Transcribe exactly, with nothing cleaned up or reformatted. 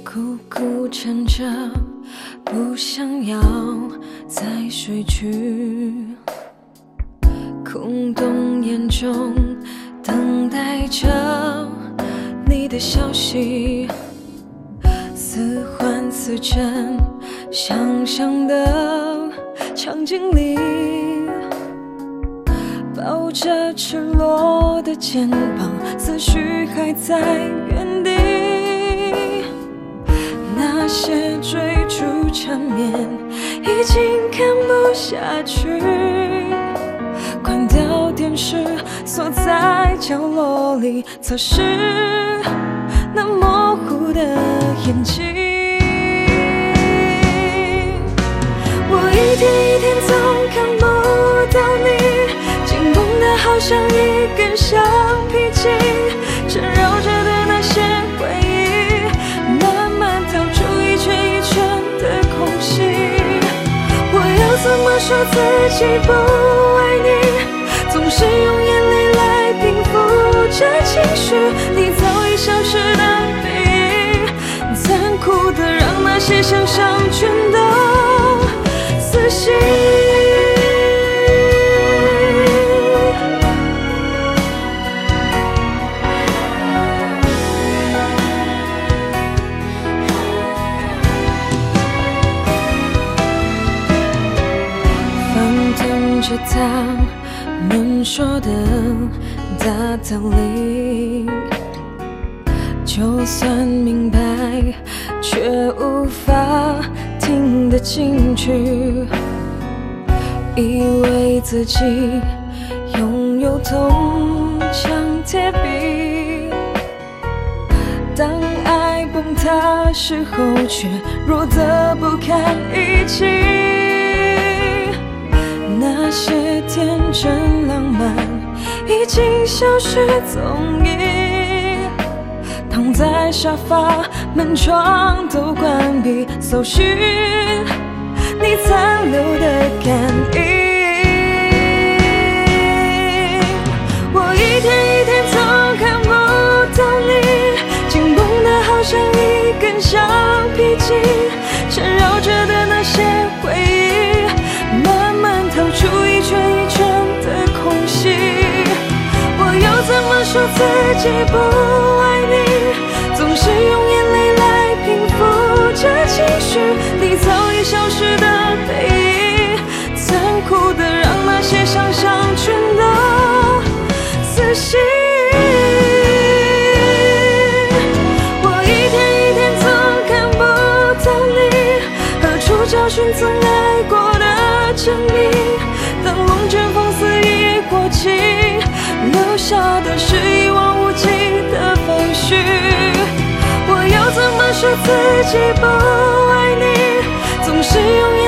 苦苦撑着，不想要再睡去，空洞眼中等待着你的消息，似幻似真，想象的场景里，抱着赤裸的肩膀，思绪还在原地。那些追逐缠绵已经看不下去，关掉电视，锁在角落里，测试那模糊的眼睛。我一天一天总看不到你，紧绷的好像一根橡皮筋，缠绕着的那些回忆，慢慢逃出一圈一圈的空隙。我要怎么说自己不爱你，总是用眼泪来平复这情绪。你早已消失的背影，残酷的让那些想象全都死心。着他们说的大道理，就算明白，却无法听得进去。以为自己拥有铜墙铁壁，当爱崩塌时候，却弱得不堪一击。那些天真浪漫已经消失踪影，躺在沙发，门窗都关闭，搜寻你残留的感应。我一天一天总看不到你，紧绷的好像一根橡皮筋，缠绕着的那些回忆，慢慢逃出一圈一圈的空隙。我要怎么说自己不爱你，总是用眼泪来平复这情绪。你早已消失的背影，残酷的让那些想象全都死心。我一天一天总看不到你，何处找寻曾爱过的证明？当龙卷风肆意过境，留下的是一望无际的废墟。我要怎么说自己不爱你，总是用